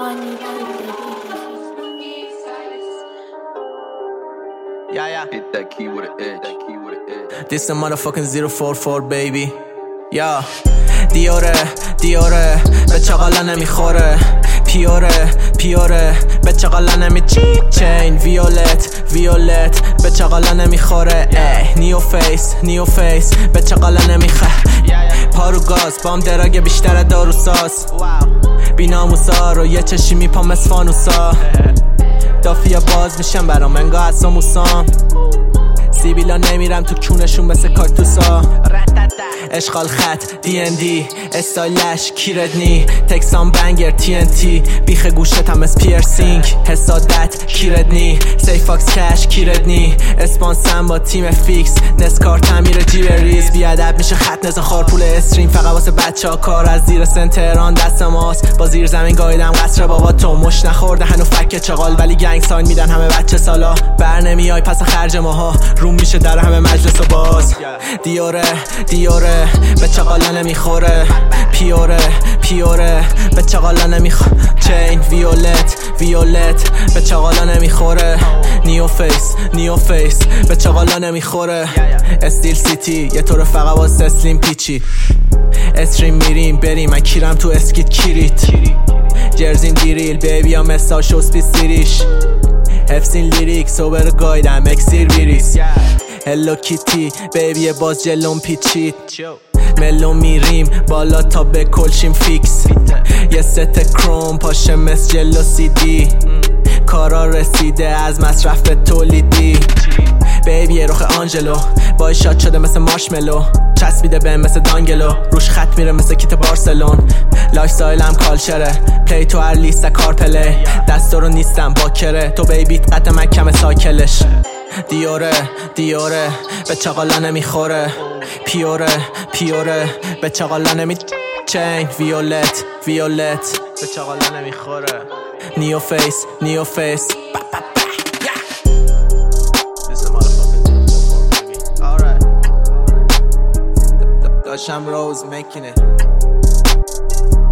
Yeah. Hit that key with an edge. This the motherfucking 044 baby. Yeah. دیاره به چاقالا نمیخوره. پیوره به چاقالا نمیچی. چین ویولت به چاقالا نمیخوره. نیو فیس به چاقالا نمیخه. پارو گاز بام دراگ بیشتر داروساز. بی ناموسا رو یه چشی میپام از فانوسا. دافیا باز میشم برام انگا اصلا موسام. سیبیلا نمیرم تو کونشون مثل کاکتوسا. اشغال خط DND استایلش کیردنی. تکسان بنگر TNT بیخ گوشتم از پیرسینگ. حسادت کیردنی سیفاکس کش کیردنی. اسپانسم با تیم فیکس نسکار تعمیر جیبریز. بیادب میشه خط نزا خار پول استریم فقط واسه بچه ها. کار از زیر سنتران دست ماست. با زیر زمین گایدم قصر بابا تو مش نخورده هنو فک چغال. ولی گنگ ساین میدن همه بچه سالا. بر نمیای پس خرج ماها روم میشه در همه مجلس و باز. دیاره به چغالا نمیخوره. پیوره به چغالا نمیخوره. چین ویولت به چغالا نمیخوره. نیو فیس به چغالا نمیخوره. استیل سیتی یه طور فقط واسه اسلیم پیچی. استریم میریم بریم من کیرم تو اسکیت کیریت. جرزین دیریل بیبی هم مسا شو سپیسیریش. حفظین لیریک سوبر گایدم اکسیر ویریس. هلو کیتی بیبی باز جلوم پیچید. ملو میریم بالا تا به کلشیم فیکس. یه ست کروم پاشه مس جلو CD. کارا رسیده از مصرف تولیدی. بیبی رخ آنجلو بای شات شده مثل مارشملو. چسبیده به مثل دانگلو روش خط میره مثل کیت بارسلون. لایف ستایلم کالچره پلی تو هر لیست کار پلی. دستا رو نیستم باکره تو بیبیت قد من کم ساکلش. دیاره به چغالا نمیخوره. پیوره به چغالا نمی. چین ویولت به چغالا نمیخوره. نیو فیس Dasham Rose making it.